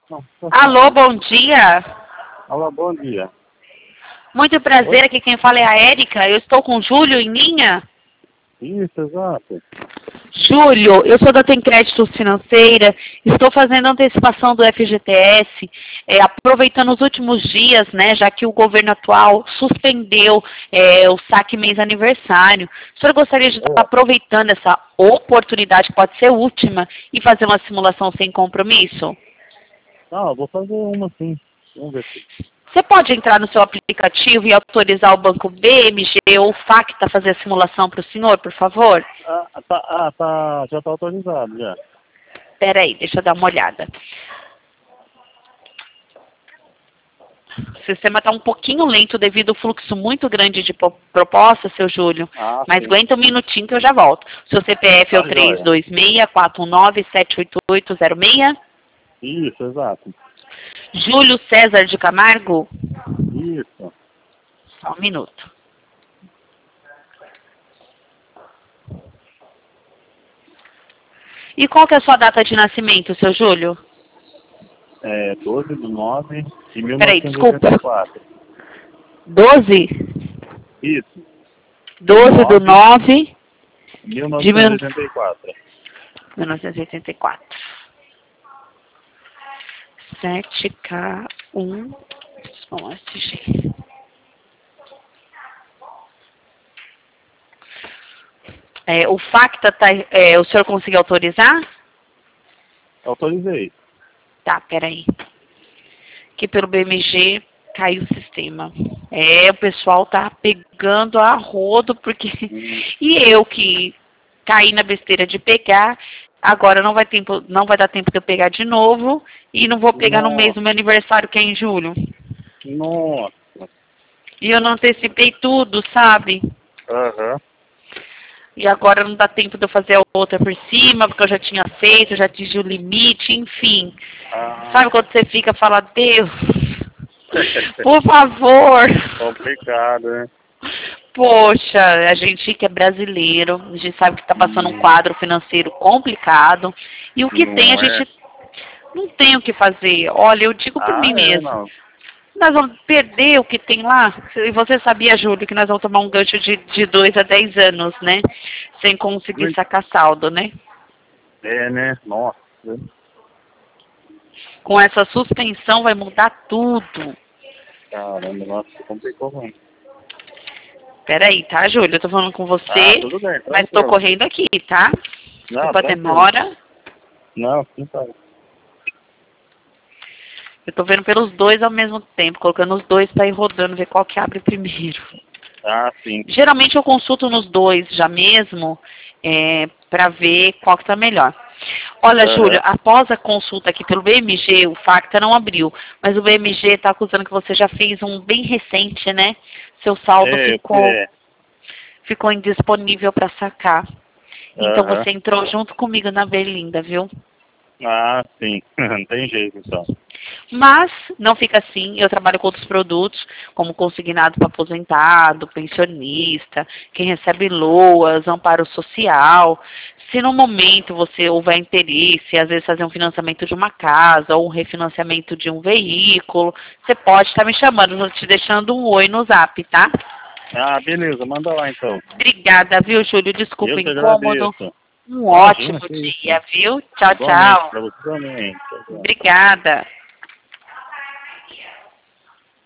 Não, Alô, bom dia. alô, bom dia. Muito Oi? prazer, aqui quem fala é a Érica. Eu estou com o Júlio em linha. Isso, exato. Júlio, eu sou da Tem Créditos Financeira, estou fazendo antecipação do FGTS, aproveitando os últimos dias, né, já que o governo atual suspendeu o saque mês aniversário. O senhor gostaria de estar É. aproveitando essa oportunidade, que pode ser última, e fazer uma simulação sem compromisso? Não, eu vou fazer uma sim. Vamos ver se... Você pode entrar no seu aplicativo e autorizar o banco BMG ou Facta a fazer a simulação para o senhor, por favor? Já tá autorizado, já. Espera aí, deixa eu dar uma olhada. O sistema está um pouquinho lento devido ao fluxo muito grande de propostas, seu Júlio. Ah, Mas sim. aguenta um minutinho que eu já volto. Seu CPF é o Tá joia. 326-419-78806. Isso, exato. Júlio César de Camargo? Isso. Só um minuto. E qual que é a sua data de nascimento, seu Júlio? É 12/9 de Peraí, desculpa. 1984. 12? Isso. 12 do 9 9 de 1984. 1984. 7K1. Vamos assistir. O Facta, o senhor conseguiu autorizar? Autorizei. Tá, peraí. Que pelo BMG caiu o sistema. O pessoal tá pegando a rodo, porque... Hum. E eu que caí na besteira de pegar, agora não vai dar tempo de eu pegar de novo, e não vou pegar no mês Nossa. do meu aniversário, que é em julho. Nossa. E eu não antecipei tudo, sabe? Aham. E agora não dá tempo de eu fazer a outra por cima, porque eu já tinha feito, já atingi o limite, enfim. Ah. Sabe quando você fica e fala, Deus, por favor. Complicado, né? Poxa, a gente que é brasileiro, a gente sabe que está passando um Hum. quadro financeiro complicado. E o que tem, a Não é? gente não tem o que fazer. Olha, eu digo por Ah, mim é, mesmo. não. Nós vamos perder o que tem lá. E você sabia, Júlio, que nós vamos tomar um gancho de 2 a 10 anos, né? Sem conseguir sacar saldo, né? É, né? Nossa. Com essa suspensão vai mudar tudo. Caramba, nossa, complicou muito. Peraí, tá, Júlio? Eu tô falando com Ah, você, tudo bem, mas tô tranquilo. correndo aqui, tá? Não, Desculpa a tranquilo. demora. Não, sim, tá. Eu tô vendo pelos dois ao mesmo tempo, colocando os dois pra ir rodando, ver qual que abre primeiro. Ah, sim. Geralmente eu consulto nos dois já mesmo, pra ver qual que tá melhor. Olha, Júlio, Aham. após a consulta aqui pelo BMG, o Facta não abriu, mas o BMG está acusando que você já fez um bem recente, né? Seu saldo É. ficou indisponível para sacar. Então Aham. você entrou junto comigo na Berlinda, viu? Ah, sim. Não tem jeito, então. Mas não fica assim, eu trabalho com outros produtos, como consignado para aposentado, pensionista, quem recebe LOAS, amparo social. Se no momento você houver interesse, às vezes fazer um financiamento de uma casa ou um refinanciamento de um veículo, você pode estar me chamando, estou te deixando um oi no zap, tá? Ah, beleza, manda lá então. Obrigada, viu, Júlio? Desculpa Eu o te incômodo. agradeço. Um Imagina, ótimo que dia, isso. viu? Tchau, Igualmente, tchau. pra você também. Tchau, tchau. Obrigada.